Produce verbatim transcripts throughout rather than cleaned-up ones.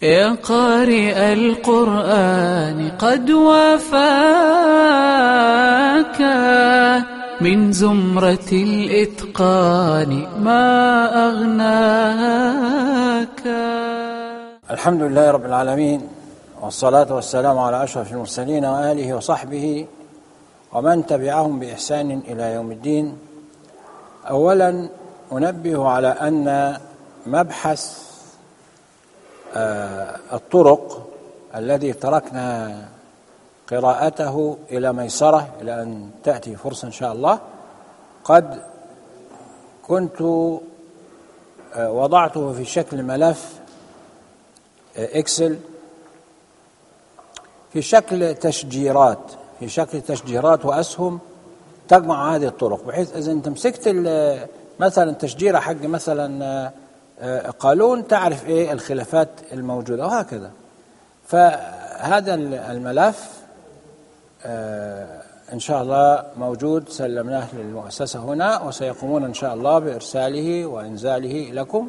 يا قارئ القرآن قد وافاك من زمرة الإتقان ما أغناك. الحمد لله رب العالمين، والصلاة والسلام على أشرف المرسلين وآله وصحبه ومن تبعهم بإحسان إلى يوم الدين. أولا أنبه على أن مبحث الطرق الذي تركنا قراءته إلى ميسرة إلى أن تأتي فرصة إن شاء الله، قد كنت وضعته في شكل ملف إكسل في شكل تشجيرات في شكل تشجيرات وأسهم تجمع هذه الطرق، بحيث إذا أنت مسكت مثلا تشجيرة حق مثلا قالون تعرف إيه الخلافات الموجودة وهكذا. فهذا الملف إن شاء الله موجود، سلمناه للمؤسسة هنا، وسيقومون إن شاء الله بإرساله وإنزاله لكم.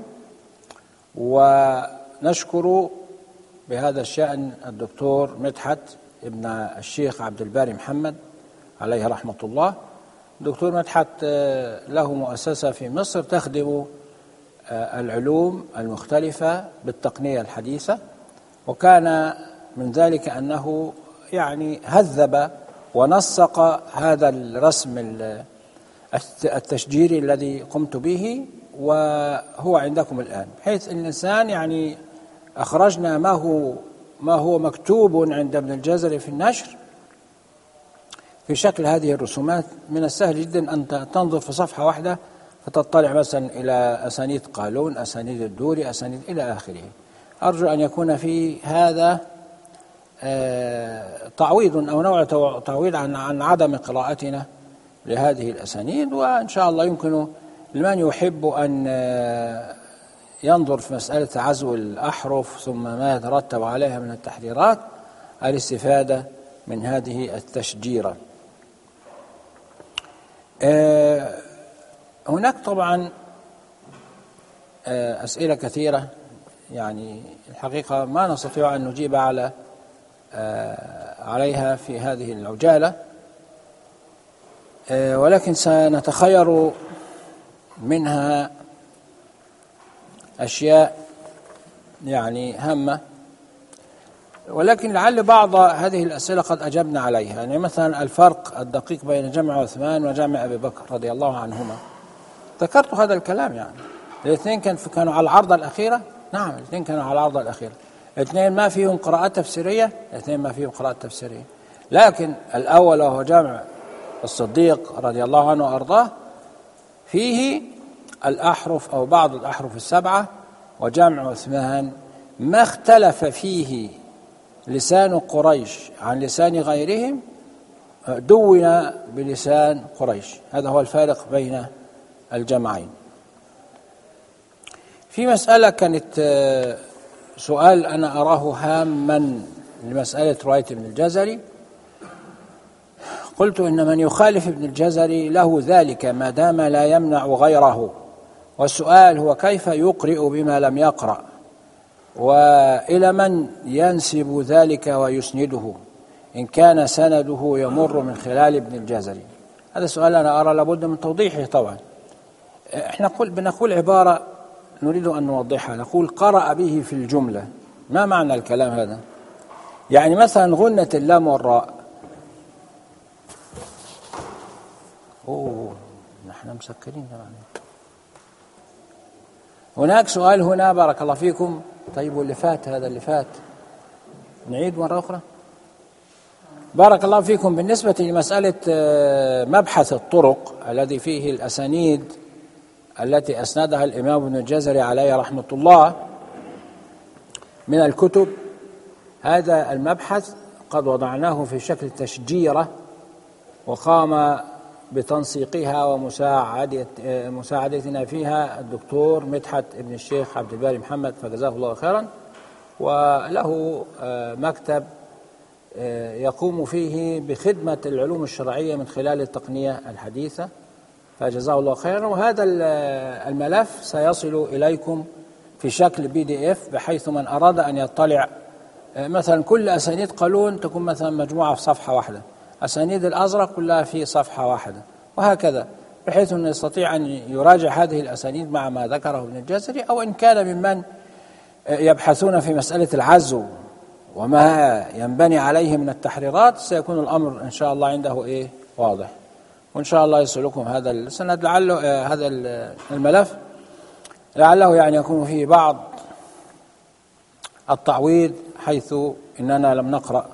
ونشكر بهذا الشأن الدكتور مدحت ابن الشيخ عبد الباري محمد عليه رحمة الله. دكتور مدحت له مؤسسة في مصر تخدم العلوم المختلفة بالتقنية الحديثة، وكان من ذلك أنه يعني هذب ونسق هذا الرسم التشجيري الذي قمت به، وهو عندكم الآن، بحيث أن الإنسان يعني أخرجنا ما هو ما هو مكتوب عند ابن الجزري في النشر في شكل هذه الرسومات. من السهل جدا أن تنظر في صفحة واحدة فتطلع مثلا إلى أسانيد قالون، أسانيد الدوري، أسانيد إلى آخره. أرجو أن يكون في هذا تعويض أو نوع تعويض عن عن عدم قراءتنا لهذه الأسانيد. وإن شاء الله يمكن لمن يحب أن ينظر في مسألة عزو الأحرف ثم ما يترتب عليها من التحريرات الاستفادة من هذه التشجيرة. هناك طبعا أسئلة كثيرة، يعني الحقيقة ما نستطيع أن نجيب على عليها في هذه العجالة، ولكن سنتخير منها أشياء يعني هامة، ولكن لعل بعض هذه الأسئلة قد أجبنا عليها. يعني مثلا الفرق الدقيق بين جمع عثمان وجمع أبي بكر رضي الله عنهما، ذكرت هذا الكلام. يعني الاثنين كانوا على العرضة الأخيرة، نعم الاثنين كانوا على العرضة الأخيرة، الاثنين ما فيهم قراءات تفسيرية، الاثنين ما فيهم قراءات تفسيرية، لكن الأول وهو جمع الصديق رضي الله عنه وأرضاه فيه الأحرف أو بعض الأحرف السبعة، وجمع عثمان ما اختلف فيه لسان قريش عن لسان غيرهم دون بلسان قريش. هذا هو الفارق بين الجمعين. في مسألة كانت سؤال أنا أراه هاما لمسألة رواية ابن الجزري، قلت إن من يخالف ابن الجزري له ذلك ما دام لا يمنع غيره، والسؤال هو كيف يقرئ بما لم يقرأ، وإلى من ينسب ذلك ويسنده إن كان سنده يمر من خلال ابن الجزري. هذا سؤال أنا أرى لابد من توضيحه. طبعا إحنا بنقول عبارة نريد أن نوضحها، نقول قرأ به في الجملة. ما معنى الكلام هذا؟ يعني مثلا غنة اللام والراء، أوه نحن مسكرين طبعا. هناك سؤال هنا بارك الله فيكم. طيب واللي فات هذا اللي فات نعيد مرة أخرى. بارك الله فيكم. بالنسبة لمسألة مبحث الطرق الذي فيه الأسانيد التي أسندها الإمام ابن الجزري عليه رحمة الله من الكتب، هذا المبحث قد وضعناه في شكل تشجيرة، وقام بتنسيقها ومساعدتنا فيها الدكتور مدحت ابن الشيخ عبد الباري محمد فجزاه الله خيرا، وله مكتب يقوم فيه بخدمة العلوم الشرعية من خلال التقنية الحديثة فجزاه الله خيرا. وهذا الملف سيصل إليكم في شكل بي دي اف، بحيث من أراد أن يطلع مثلا كل أسانيد قالون تكون مثلا مجموعة في صفحة واحدة، أسانيد الأزرق كلها في صفحة واحدة، وهكذا، بحيث أنه يستطيع أن يراجع هذه الأسانيد مع ما ذكره ابن الجزري، أو إن كان ممن يبحثون في مسألة العزو وما ينبني عليه من التحريرات، سيكون الأمر إن شاء الله عنده إيه واضح. وإن شاء الله يصلكم هذا السند، لعله هذا الملف لعله يعني يكون فيه بعض التعويض، حيث إننا لم نقرأ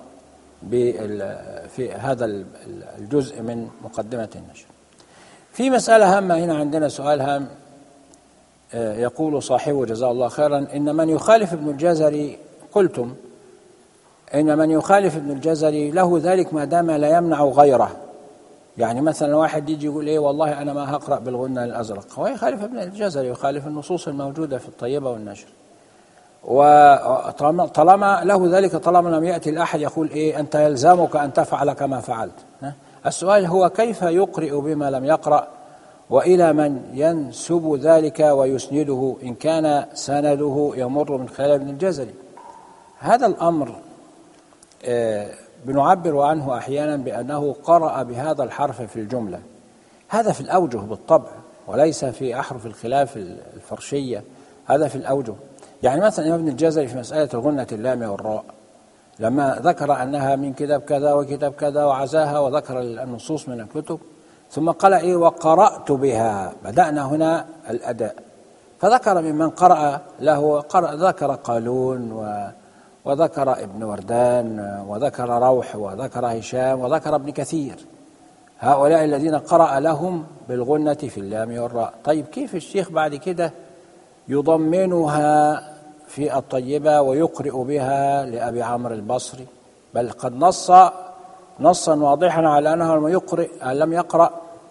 في هذا الجزء من مقدمة النشر. في مسألة هامة هنا، عندنا سؤال هام، يقول صاحبه جزاه الله خيرا: إن من يخالف ابن الجزري، قلتم إن من يخالف ابن الجزري له ذلك ما دام لا يمنع غيره. يعني مثلا واحد يجي يقول إيه والله أنا ما هقرأ بالغنى الأزرق، هو يخالف ابن الجزري، يخالف النصوص الموجودة في الطيبة والنشر، وطالما له ذلك، طالما لم يأتي الأحد يقول إيه أنت يلزمك أن تفعل كما فعلت. السؤال هو كيف يقرئ بما لم يقرأ، وإلى من ينسب ذلك ويسنده إن كان سنده يمر من خلال ابن الجزري؟ هذا الأمر بنعبر عنه أحيانا بأنه قرأ بهذا الحرف في الجملة، هذا في الأوجه بالطبع، وليس في أحرف الخلاف الفرشية، هذا في الأوجه. يعني مثلا ابن الجزري في مسألة الغنة اللام والراء، لما ذكر أنها من كتاب كذا وكتاب كذا وعزاها، وذكر النصوص من الكتب، ثم قال إيه وقرأت بها، بدأنا هنا الأداء، فذكر ممن قرأ له، قرأ ذكر قالون و وذكر ابن وردان وذكر روح وذكر هشام وذكر ابن كثير، هؤلاء الذين قرأ لهم بالغنة في اللام والراء. طيب كيف الشيخ بعد كده يضمنها في الطيبة ويقرئ بها لأبي عمرو البصري؟ بل قد نص نصا واضحا على أنه لم يقرئ لم يقرأ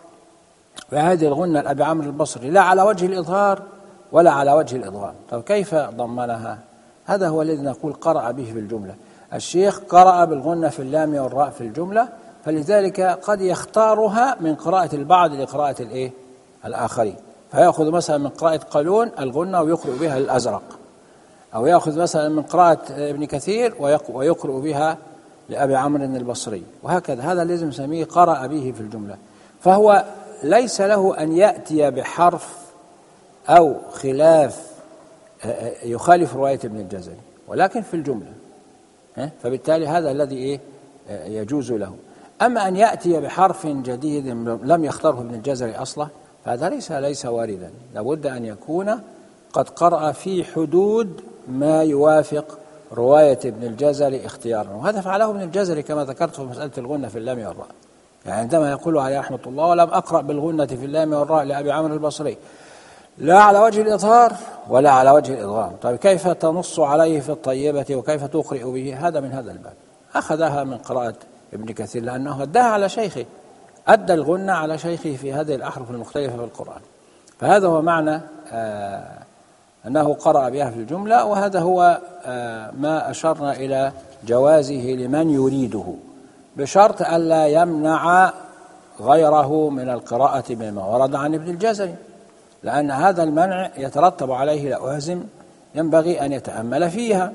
بهذه الغنة لأبي عمرو البصري، لا على وجه الإظهار ولا على وجه الإضغام. طيب كيف ضمنها؟ هذا هو الذي نقول قرأ به في الجملة. الشيخ قرأ بالغنة في اللام والراء في الجملة، فلذلك قد يختارها من قراءة البعض لقراءة الإيه؟ الآخرين، فيأخذ مثلا من قراءة قالون الغنة ويقرأ بها الأزرق، أو يأخذ مثلا من قراءة ابن كثير ويقرأ بها لأبي عمرو البصري، وهكذا. هذا الذي نسميه قرأ به في الجملة، فهو ليس له أن يأتي بحرف أو خلاف يخالف رواية ابن الجزري، ولكن في الجملة، فبالتالي هذا الذي إيه يجوز له. أما أن يأتي بحرف جديد لم يختاره ابن الجزري أصلا، فهذا ليس ليس واردا، لابد أن يكون قد قرأ في حدود ما يوافق رواية ابن الجزري اختيارا، وهذا فعله ابن الجزري كما ذكرت في مسألة الغنة في اللام والراء. يعني عندما يقول عليه رحمة الله ولم أقرأ بالغنة في اللام والراء لأبي عمرو البصري لا على وجه الإظهار ولا على وجه الإضغام، طيب كيف تنص عليه في الطيبة وكيف تقرئ به؟ هذا من هذا الباب. أخذها من قراءة ابن كثير لأنه أداها على شيخه، أدى الغنة على شيخه في هذه الأحرف المختلفة في القرآن، فهذا هو معنى آه أنه قرأ بها في الجملة، وهذا هو آه ما أشرنا إلى جوازه لمن يريده، بشرط ألا يمنع غيره من القراءة بما ورد عن ابن الجزري، لأن هذا المنع يترتب عليه لوازم ينبغي أن يتأمل فيها.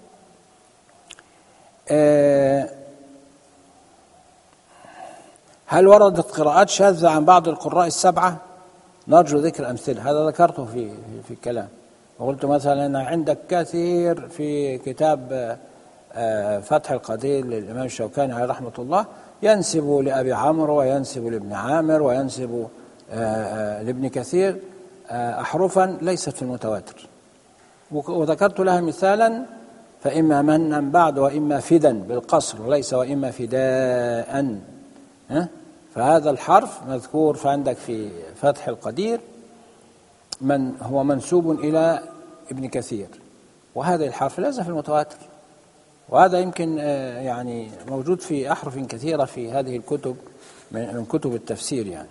هل وردت قراءات شاذة عن بعض القراء السبعة؟ نرجو ذكر أمثلة، هذا ذكرته في في الكلام، وقلت مثلا أن عندك كثير في كتاب فتح القدير للإمام الشوكاني عليه رحمة الله، ينسب لأبي عمرو وينسب لابن عامر وينسب لابن كثير أحرفا ليست في المتواتر، وذكرت لها مثالا: فإما منا بعد وإما فدا بالقصر، وليس وإما فداء. فهذا الحرف مذكور فعندك في فتح القدير من هو منسوب إلى ابن كثير، وهذا الحرف ليس في المتواتر، وهذا يمكن يعني موجود في أحرف كثيرة في هذه الكتب من كتب التفسير. يعني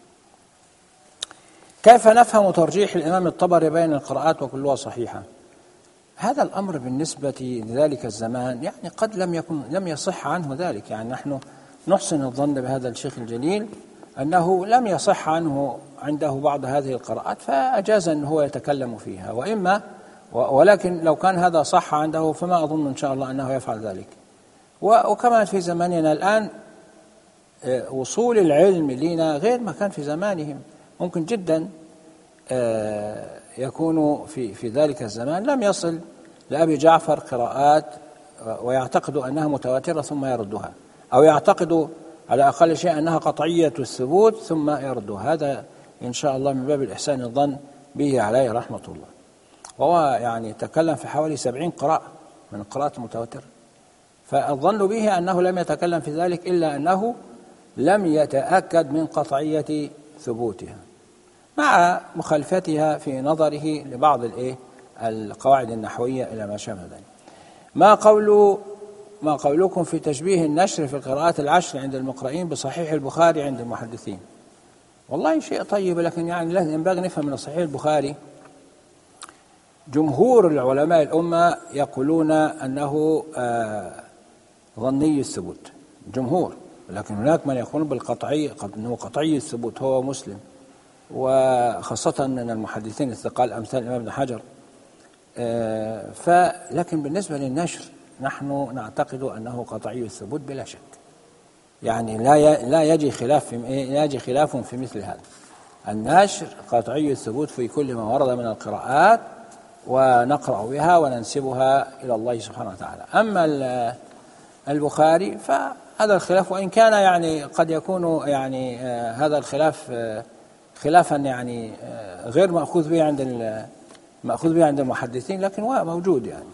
كيف نفهم ترجيح الإمام الطبري بين القراءات وكلها صحيحة؟ هذا الأمر بالنسبة لذلك الزمان يعني قد لم يكن لم يصح عنه ذلك، يعني نحن نحسن الظن بهذا الشيخ الجليل أنه لم يصح عنه عنده بعض هذه القراءات، فأجاز أن هو يتكلم فيها، وإما ولكن لو كان هذا صح عنده فما أظن إن شاء الله أنه يفعل ذلك. وكمان في زماننا الآن وصول العلم لنا غير ما كان في زمانهم. ممكن جدا يكون في في ذلك الزمان لم يصل لأبي جعفر قراءات ويعتقد أنها متواترة ثم يردها، أو يعتقد على أقل شيء أنها قطعية الثبوت ثم يردها. هذا إن شاء الله من باب الإحسان الظن به عليه رحمة الله. وهو يعني تكلم في حوالي سبعين قراءة من القراءات المتواترة، فالظن به أنه لم يتكلم في ذلك إلا أنه لم يتأكد من قطعية ثبوتها مع مخالفتها في نظره لبعض الإيه القواعد النحوية إلى ما شابه ذلك. ما قول ما قولكم في تشبيه النشر في القراءات العشر عند المقرئين بصحيح البخاري عند المحدثين؟ والله شيء طيب، لكن يعني ينبغي نفهم من صحيح البخاري جمهور العلماء الأمة يقولون أنه آه ظني الثبوت، جمهور، لكن هناك من يقول بالقطعي أنه قطعي الثبوت هو مسلم، وخاصة من المحدثين الثقال أمثال الإمام ابن حجر. آه فلكن بالنسبة للنشر نحن نعتقد أنه قطعي الثبوت بلا شك، يعني لا لا يجي خلاف في لا يجي خلاف في مثل هذا. النشر قطعي الثبوت في كل ما ورد من القراءات، ونقرأ بها وننسبها إلى الله سبحانه وتعالى. أما البخاري فهذا الخلاف، وإن كان يعني قد يكون يعني آه هذا الخلاف آه خلافا يعني آه غير مأخوذ به عند مأخوذ به عند المحدثين، لكن هو موجود. يعني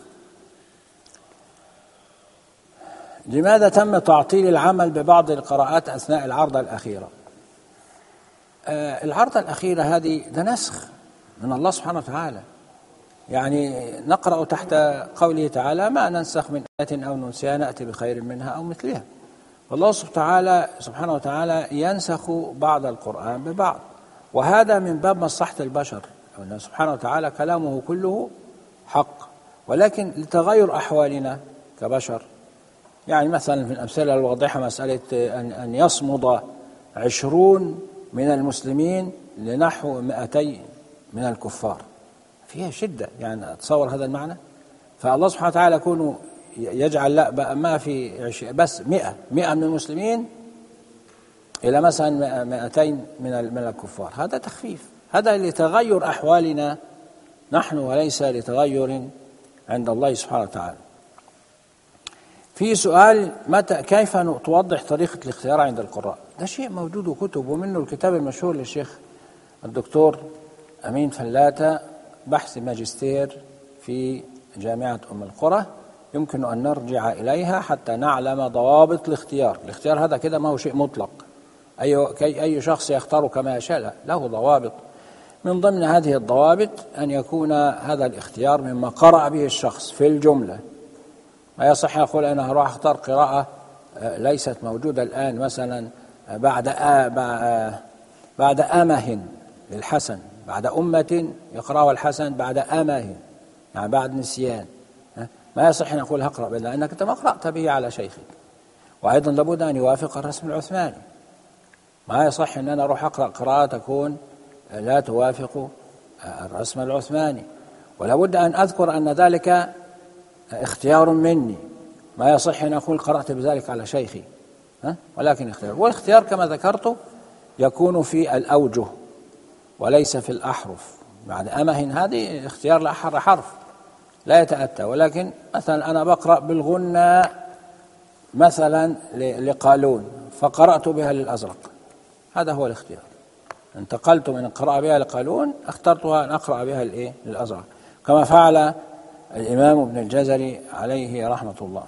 لماذا تم تعطيل العمل ببعض القراءات أثناء العرضة الأخيرة؟ آه العرضة الأخيرة هذه ده نسخ من الله سبحانه وتعالى، يعني نقرأ تحت قوله تعالى ما ننسخ من آية أو ننسها نأتي بخير منها أو مثلها. والله سبحانه وتعالى ينسخ بعض القرآن ببعض، وهذا من باب مصلحة البشر. الله سبحانه وتعالى كلامه كله حق، ولكن لتغير أحوالنا كبشر، يعني مثلا في الأمثلة الواضحة مسألة أن يصمد عشرون من المسلمين لنحو مئتين من الكفار، فيها شدة، يعني أتصور هذا المعنى. فالله سبحانه وتعالى يكون يجعل لا ما في بس مئة مئة من المسلمين إلى مثلا مئتين من من الكفار، هذا تخفيف، هذا لتغير أحوالنا نحن وليس لتغير عند الله سبحانه وتعالى. في سؤال متى كيف توضح طريقة الاختيار عند القراء؟ ده شيء موجود وكتب، ومنه الكتاب المشهور للشيخ الدكتور أمين فلاتة، بحث ماجستير في جامعة أم القرى، يمكن أن نرجع إليها حتى نعلم ضوابط الاختيار. الاختيار هذا كده ما هو شيء مطلق، أي أي شخص يختار كما يشاء، له ضوابط. من ضمن هذه الضوابط أن يكون هذا الاختيار مما قرأ به الشخص في الجملة. ما يصح يقول أنا هروح أختار قراءة ليست موجودة الآن، مثلا بعد آ بعد أمه للحسن، بعد أمة يقرأها الحسن بعد أمه، يعني بعد نسيان. ما يصح أن يقول هقرأ به لأنك أنت ما قرأت به على شيخك. وأيضا لابد أن يوافق الرسم العثماني، ما يصح أن أنا أروح أقرأ قراءة تكون لا توافق الرسم العثماني. ولابد أن أذكر أن ذلك اختيار مني، ما يصح أن أقول قرأت بذلك على شيخي، ها؟ ولكن اختيار، والاختيار كما ذكرت يكون في الأوجه وليس في الأحرف. بعد أمه هذه اختيار لأحر حرف لا يتأتى، ولكن مثلا أنا بقرأ بالغنى مثلا لقالون فقرأت بها للأزرق، هذا هو الاختيار. انتقلت من القراءة بها لقالون، اخترتها أن أقرأ بها الإيه للأزرق، كما فعل الإمام ابن الجزري عليه رحمة الله.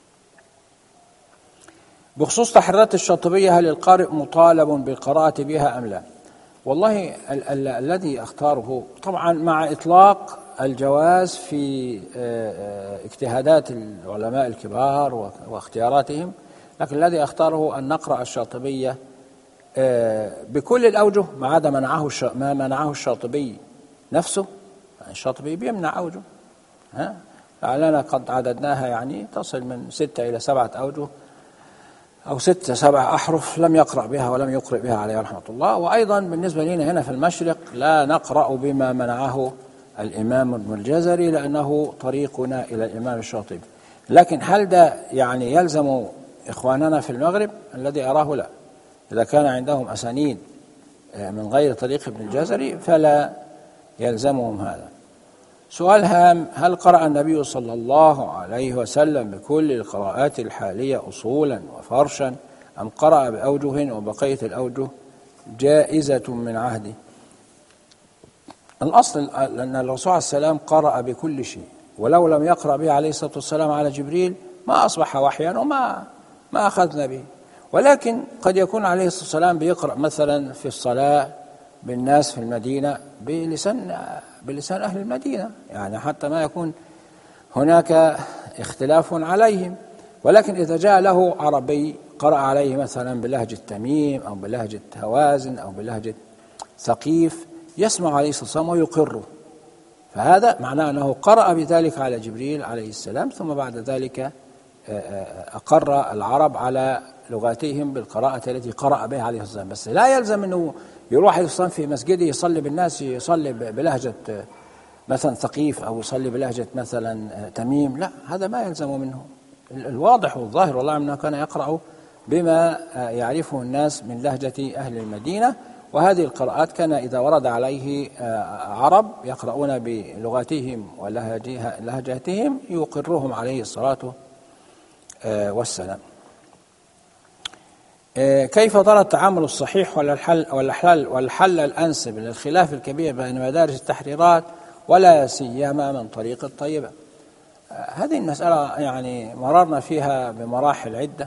بخصوص تحريرات الشاطبية، هل القارئ مطالب بالقراءة بها أم لا؟ والله ال- ال- الذي أختاره طبعا مع إطلاق الجواز في اجتهادات العلماء الكبار واختياراتهم، لكن الذي أختاره أن نقرأ الشاطبية بكل الأوجه ما عدا منعه ما منعه الشاطبي نفسه. الشاطبي بيمنع أوجه، ها لعلنا قد عددناها، يعني تصل من ستة إلى سبعة أوجه أو ستة سبع أحرف لم يقرأ بها ولم يقرأ بها عليه رحمة الله. وأيضا بالنسبة لنا هنا في المشرق لا نقرأ بما منعه الإمام ابن الجزري لأنه طريقنا إلى الإمام الشاطبي. لكن هل ده يعني يلزم إخواننا في المغرب؟ الذي أراه لا. إذا كان عندهم أسانيد من غير طريق ابن الجزري فلا يلزمهم هذا. سؤال هام: هل قرأ النبي صلى الله عليه وسلم بكل القراءات الحالية أصولا وفرشا أم قرأ بأوجه وبقية الأوجه جائزة من عهده؟ الأصل أن الرسول عليه السلام قرأ بكل شيء، ولو لم يقرأ به عليه الصلاة والسلام على جبريل ما أصبح وحيا وما ما أخذنا به. ولكن قد يكون عليه الصلاة والسلام بيقرأ مثلا في الصلاة بالناس في المدينة بلسان بلسان أهل المدينة، يعني حتى ما يكون هناك اختلاف عليهم. ولكن إذا جاء له عربي قرأ عليه مثلا بلهجة تميم أو بلهجة هوازن أو بلهجة ثقيف يسمع عليه الصلاة والسلام ويقره، فهذا معناه أنه قرأ بذلك على جبريل عليه السلام، ثم بعد ذلك أقر العرب على لغاتهم بالقراءة التي قرأ بها عليه الصلاة والسلام. بس لا يلزم أنه يروح عليه الصلاة والسلام في مسجده يصلي بالناس يصلي بلهجة مثلا ثقيف أو يصلي بلهجة مثلا تميم، لا، هذا ما يلزم منه. الواضح والظاهر والله أنه كان يقرأ بما يعرفه الناس من لهجة أهل المدينة، وهذه القراءات كان إذا ورد عليه عرب يقرؤون بلغتهم ولهجاتهم يقرهم عليه الصلاة والسلام. كيف ترى التعامل الصحيح ولا الحل والحل والحل الأنسب للخلاف الكبير بين مدارس التحريرات ولا سيما من طريق الطيبة؟ هذه المسألة يعني مررنا فيها بمراحل عدة،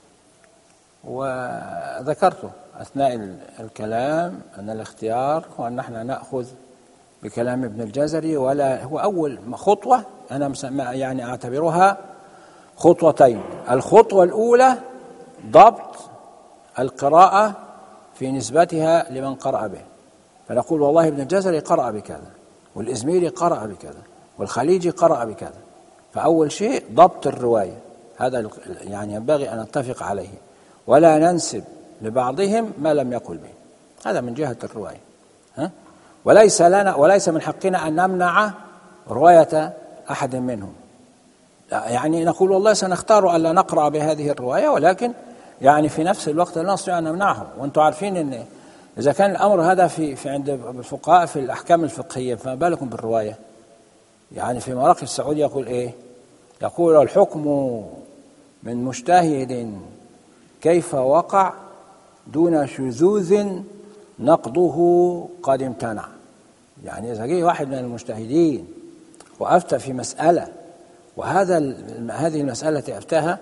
وذكرته أثناء الكلام أن الاختيار هو أن نحن نأخذ بكلام ابن الجزري، ولا هو أول خطوة أنا يعني أعتبرها خطوتين. الخطوة الأولى ضبط القراءة في نسبتها لمن قرأ به، فنقول والله ابن الجزري قرأ بكذا، والإزميري قرأ بكذا، والخليجي قرأ بكذا. فأول شيء ضبط الرواية، هذا يعني ينبغي أن نتفق عليه، ولا ننسب لبعضهم ما لم يقل به، هذا من جهة الرواية. ها؟ وليس لنا وليس من حقنا أن نمنع رواية أحد منهم، يعني نقول والله سنختار ألا نقرأ بهذه الرواية، ولكن يعني في نفس الوقت لا نستطيع أن نمنعهم. وأنتم عارفين أن إذا كان الأمر هذا في في عند الفقهاء في الأحكام الفقهية، فما بالكم بالرواية؟ يعني في مراقي السعودي يقول إيه؟ يقول الحكم من مجتهد كيف وقع دون شذوذ نقضه قد امتنع. يعني إذا جاء واحد من المجتهدين وأفتى في مسألة وهذا هذه المسألة أفتاها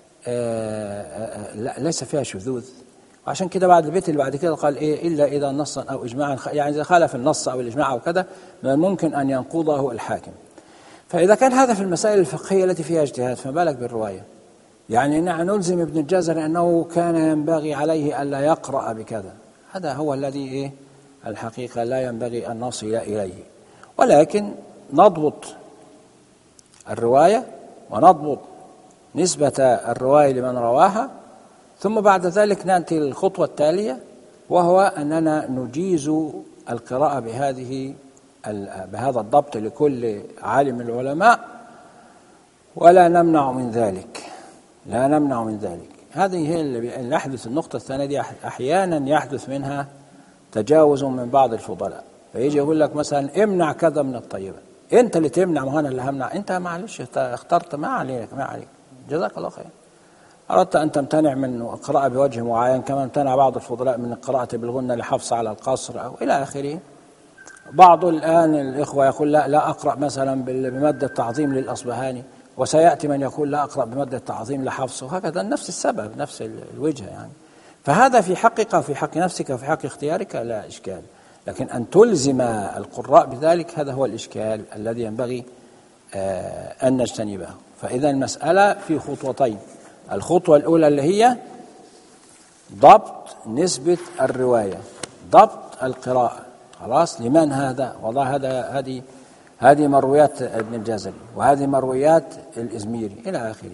ليس فيها شذوذ، وعشان كده بعد البيت اللي بعد كده قال إيه؟ إلا إذا نصا أو إجماعا، يعني إذا خالف النص أو الإجماع أو كذا من الممكن أن ينقضه الحاكم. فإذا كان هذا في المسائل الفقهية التي فيها اجتهاد فما بالك بالرواية؟ يعني نحن نلزم ابن الجزري أنه كان ينبغي عليه ألا يقرأ بكذا، هذا هو الذي إيه الحقيقة لا ينبغي أن نصل إليه، ولكن نضبط الرواية ونضبط نسبة الرواية لمن رواها، ثم بعد ذلك نأتي للخطوة التالية، وهو أننا نجيز القراءة بهذه بهذا الضبط لكل عالم من العلماء، ولا نمنع من ذلك لا نمنع من ذلك. هذه هي اللي يحدث. النقطة الثانية دي أحيانا يحدث منها تجاوز من بعض الفضلاء، فيجي يقول لك مثلا امنع كذا من الطيبة، أنت اللي تمنع وأنا اللي همنع، أنت معلش اخترت، ما عليك ما عليك جزاك الله خير. أردت أن تمتنع من القراءة بوجه معين كما امتنع بعض الفضلاء من القراءة بالغنة لحفص على القصر أو إلى آخره. بعض الآن الإخوة يقول لا لا أقرأ مثلا بمادة التعظيم للأصبهاني، وسيأتي من يقول لا أقرأ بمادة التعظيم لحفص، وهكذا نفس السبب نفس الوجه يعني. فهذا في حقك وفي حق نفسك وفي حق اختيارك لا إشكال، لكن أن تلزم القراء بذلك هذا هو الإشكال الذي ينبغي أن نجتنبه. فإذا المسألة في خطوتين، الخطوة الأولى اللي هي ضبط نسبة الرواية، ضبط القراءة، خلاص لمن هذا؟ والله هذا هذه هذه مرويات ابن الجزري وهذه مرويات الإزميري إلى آخره.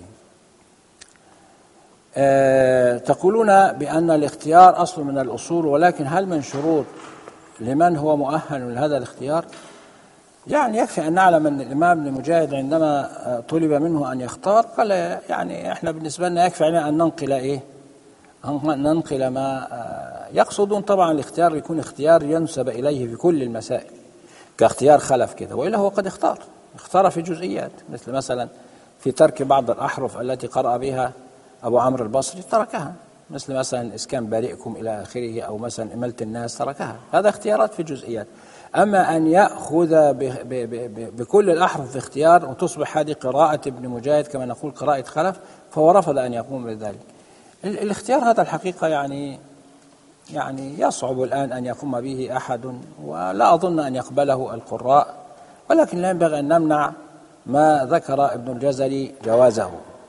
أه تقولون بأن الاختيار أصل من الأصول، ولكن هل من شروط لمن هو مؤهل لهذا الاختيار؟ يعني يكفي أن نعلم أن الإمام ابن مجاهد عندما طلب منه أن يختار قال يعني إحنا بالنسبة لنا يكفي علينا أن ننقل إيه أن ننقل ما يقصدون. طبعا الاختيار يكون اختيار ينسب إليه في كل المسائل كاختيار خلف كده، وإلا هو قد اختار اختار في جزئيات، مثل مثلا في ترك بعض الأحرف التي قرأ بها أبو عمرو البصري تركها، مثل مثلا إسكان بارئكم إلى آخره، أو مثلا إملة الناس تركها. هذا اختيارات في جزئيات. أما أن يأخذ بكل الأحرف في اختيار وتصبح هذه قراءة ابن مجاهد كما نقول قراءة خلف، فهو رفض أن يقوم بذلك. الاختيار هذا الحقيقة يعني يعني يصعب الآن أن يقوم به أحد، ولا أظن أن يقبله القراء، ولكن لا ينبغي أن نمنع ما ذكر ابن الجزري جوازه.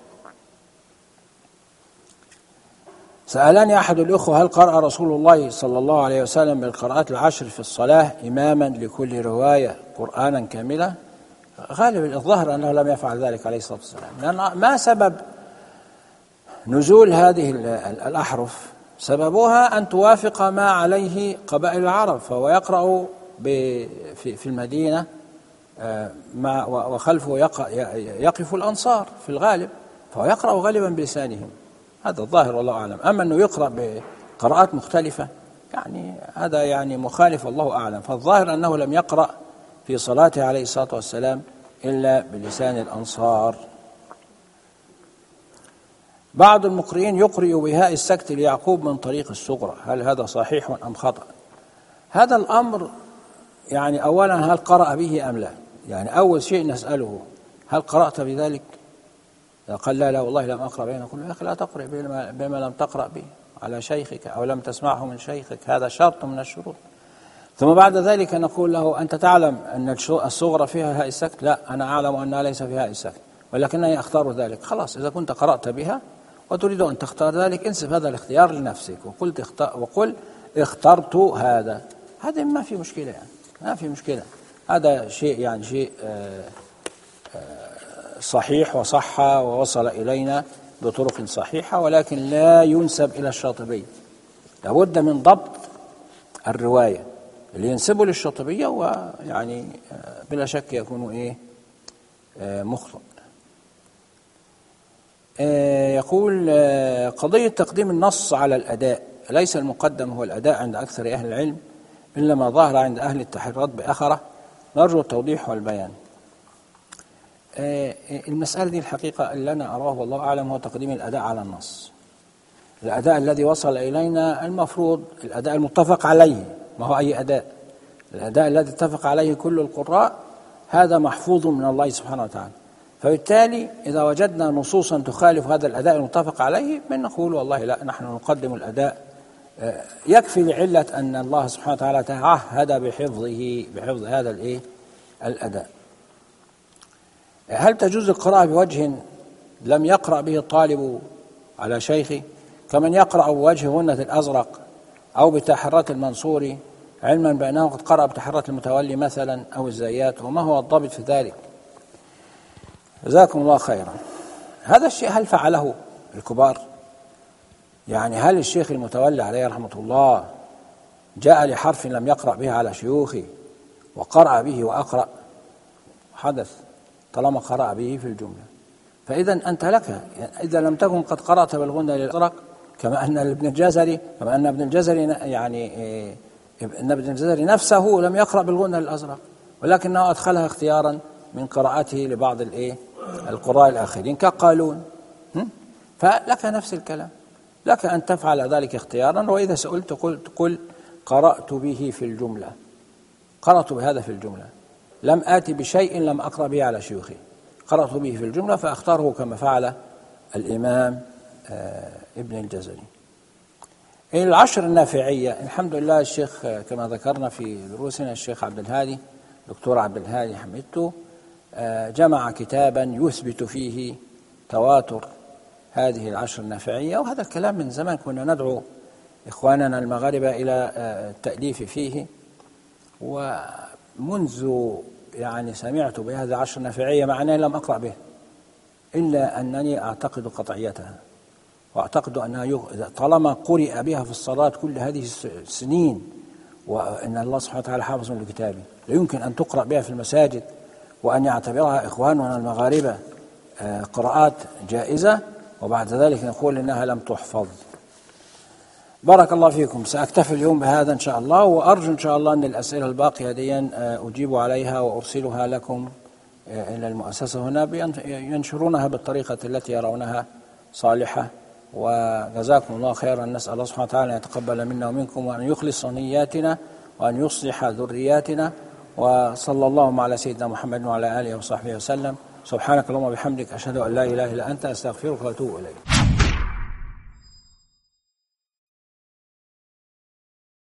سألني أحد الأخوة هل قرأ رسول الله صلى الله عليه وسلم بالقراءات العشر في الصلاة إماما لكل رواية قرآنا كاملا؟ غالب الظاهر أنه لم يفعل ذلك عليه الصلاة والسلام، لأن ما سبب نزول هذه الأحرف؟ سببها أن توافق ما عليه قبائل العرب، فهو يقرأ في المدينة وخلفه يقف الأنصار في الغالب، فهو يقرأ غالبا بلسانهم، هذا الظاهر والله أعلم. أما أنه يقرأ بقراءات مختلفة يعني هذا يعني مخالف والله أعلم. فالظاهر أنه لم يقرأ في صلاته عليه الصلاة والسلام إلا بلسان الأنصار. بعض المقرئين يقرئ بهاء السكت ليعقوب من طريق الصغرى، هل هذا صحيح أم خطأ؟ هذا الأمر يعني أولا هل قرأ به أم لا؟ يعني أول شيء نسأله هل قرأت بذلك؟ قال لا لا والله لم أقرأ به، نقول يا أخي لا تقرأ بما, بما لم تقرأ به على شيخك أو لم تسمعه من شيخك، هذا شرط من الشروط. ثم بعد ذلك نقول له أنت تعلم أن الصغرى فيها هاء السكت؟ لا أنا أعلم أنها ليس فيها هاء السكت ولكنني أختار ذلك. خلاص إذا كنت قرأت بها وتريد أن تختار ذلك انسب هذا الاختيار لنفسك وقلت اختار وقل اخترت هذا، هذا ما في مشكلة يعني ما في مشكلة. هذا شيء يعني شيء آآ آآ صحيح وصح ووصل إلينا بطرق صحيحة، ولكن لا ينسب إلى الشاطبي. لابد من ضبط الرواية، اللي ينسبه للشاطبية ويعني بلا شك يكون إيه مخطئ. يقول قضية تقديم النص على الأداء، ليس المقدم هو الأداء عند أكثر أهل العلم إلا ما ظهر عند أهل التحريرات بأخرة، نرجو التوضيح والبيان. المسألة دي الحقيقة اللي أنا أراه والله أعلم هو تقديم الأداء على النص. الأداء الذي وصل إلينا المفروض الأداء المتفق عليه، ما هو أي أداء، الأداء الذي اتفق عليه كل القراء هذا محفوظ من الله سبحانه وتعالى. فبالتالي إذا وجدنا نصوصا تخالف هذا الأداء المتفق عليه من نقول والله لا نحن نقدم الأداء، يكفي لعلة أن الله سبحانه وتعالى تعهد بحفظه بحفظ هذا الإيه الأداء. هل تجوز القراءة بوجه لم يقرأ به الطالب على شيخه كمن يقرأ بوجه غنة الأزرق أو بتحرات المنصوري علما بأنه قد قرأ بتحرات المتولي مثلا أو الزيات، وما هو الضابط في ذلك؟ جزاكم الله خيرا. هذا الشيء هل فعله الكبار؟ يعني هل الشيخ المتولي عليه رحمة الله جاء لحرف لم يقرأ به على شيوخه وقرأ به وأقرأ؟ حدث طالما قرأ به في الجملة، فإذا أنت لك إذا لم تكن قد قرأت بالغنة للأزرق كما أن ابن الجزري كما أن ابن الجزري يعني أن ابن الجزري نفسه لم يقرأ بالغنة للأزرق ولكنه أدخلها اختيارا من قراءته لبعض الإيه القراء الآخرين كقالون، فلك نفس الكلام، لك أن تفعل ذلك اختيارا. وإذا سئلت قلت قل قرأت به في الجملة، قرأت بهذا في الجملة، لم آتي بشيء لم أقرأ به على شيوخي، قرأت به في الجملة فأختاره كما فعل الإمام ابن الجزري. العشر النافعية الحمد لله الشيخ كما ذكرنا في دروسنا الشيخ عبد الهادي دكتور عبد الهادي حميدته جمع كتابا يثبت فيه تواتر هذه العشر النافعية، وهذا الكلام من زمان كنا ندعو إخواننا المغاربة إلى التأليف فيه، ومنذ يعني سمعت بهذه العشر النافعية مع أنني لم أقرأ به إلا أنني أعتقد قطعيتها، وأعتقد أنها طالما قرئ بها في الصلاة كل هذه السنين وإن الله سبحانه وتعالى حافظ لكتابه، لا يمكن أن تقرأ بها في المساجد وأن يعتبرها إخواننا المغاربة قراءات جائزة وبعد ذلك نقول إنها لم تحفظ. بارك الله فيكم. سأكتفي اليوم بهذا إن شاء الله، وأرجو إن شاء الله أن الأسئلة الباقية دي أجيب عليها وأرسلها لكم إلى المؤسسة هنا ينشرونها بالطريقة التي يرونها صالحة. وجزاكم الله خيرا. نسأل الله سبحانه وتعالى أن يتقبل منا ومنكم وأن يخلص نياتنا وأن يصلح ذرياتنا. وصلى الله على سيدنا محمد وعلى آله وصحبه وسلم. سبحانك اللهم وبحمدك، أشهد أن لا إله إلا أنت، أستغفرك وأتوب إليك.